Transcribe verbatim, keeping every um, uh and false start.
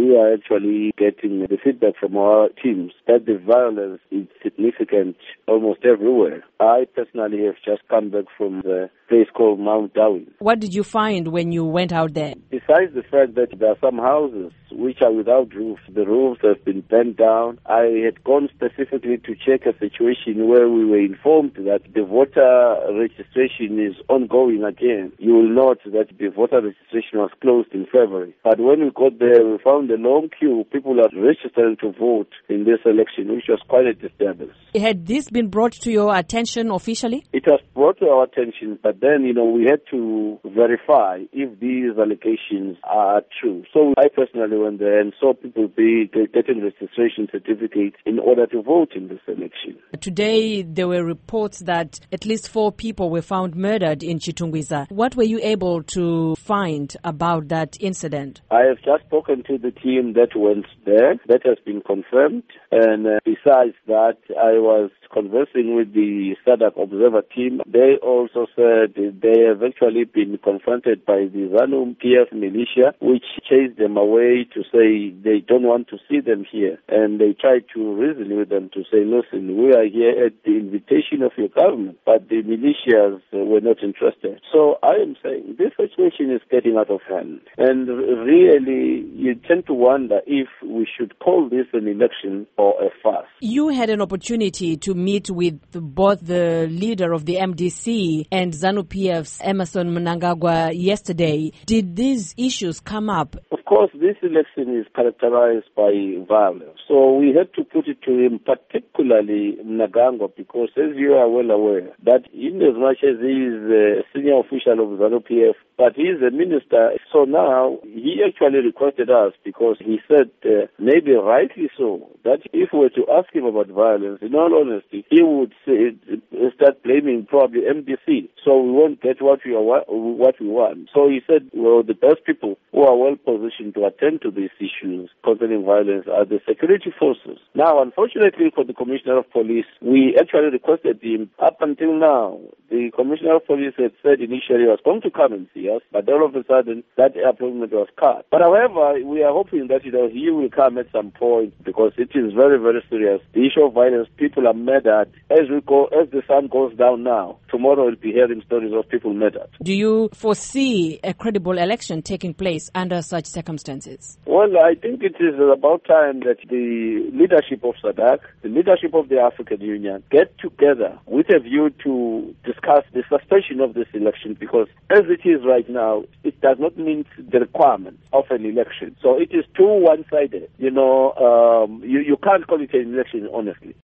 we are actually getting the feedback from our teams that the violence is significant almost everywhere. I personally have just come back from the place called Mount Darwin. What did you find when you went out there? Besides the fact that there are some houses which are without roofs, the roofs have been bent down. I had gone specifically to check a situation where we were informed that the voter registration is ongoing again. You will note that the voter registration was closed in February. But when we got there, we found a long queue. People are registering to vote in this election, which was quite a disturbance. Had this been brought to your attention officially? It was brought to our attention, but then, you know, we had to verify if these allegations are true. So I personally went there and saw people be getting registration certificates in order to vote in this election. Today, there were reports that at least four people were found murdered in Chitungwiza. What were you able to find about that incident? I have just spoken to the team that went there. That has been confirmed. And uh, besides that, I was conversing with the SADC Observer team. They also said they have actually been confronted by the ZANU P F militia, which chased them away to say they don't want to see them here. And they tried to reason with them to say, listen, we are here at the invitation of your government, but the militias uh, were not interested. So I am saying this situation is getting out of hand. And really, you tend to wonder if we should call this an election or a farce. You had an opportunity to meet with both the leader of the M D C and ZANU P F's Emmerson Mnangagwa yesterday. Did these issues come up? Of course, this election is characterized by violence. So we had to put it to him, particularly Mnangagwa, because as you are well aware, that in as much as he is a senior official of ZANU P F, but he is a minister. So now he actually requested us, because he said, uh, maybe rightly so, that if we were to ask him about violence, in all honesty, he would say, start blaming probably M D C. So we won't get what we, are, what we want. So he said, well, the best people who are well positioned to attend to these issues concerning violence are the security forces. Now, unfortunately for the Commissioner of Police, we actually requested him. Up until now, the Commissioner of Police had said initially he was going to come and see us, but all of a sudden that appointment was cut. But however, we are hoping that, you know, he will come at some point, because it is very, very serious. The issue of violence, people are murdered. As we go, as the sun goes down now, tomorrow we'll be hearing stories of people murdered. Do you foresee a credible election taking place under such circumstances? Well, I think it is about time that the leadership of SADC, the leadership of the African Union, get together with a view to discuss the suspension of this election, because as it is right now, it does not meet the requirements of an election. So it is too one-sided. You know, um, you, you can't call it an election, honestly.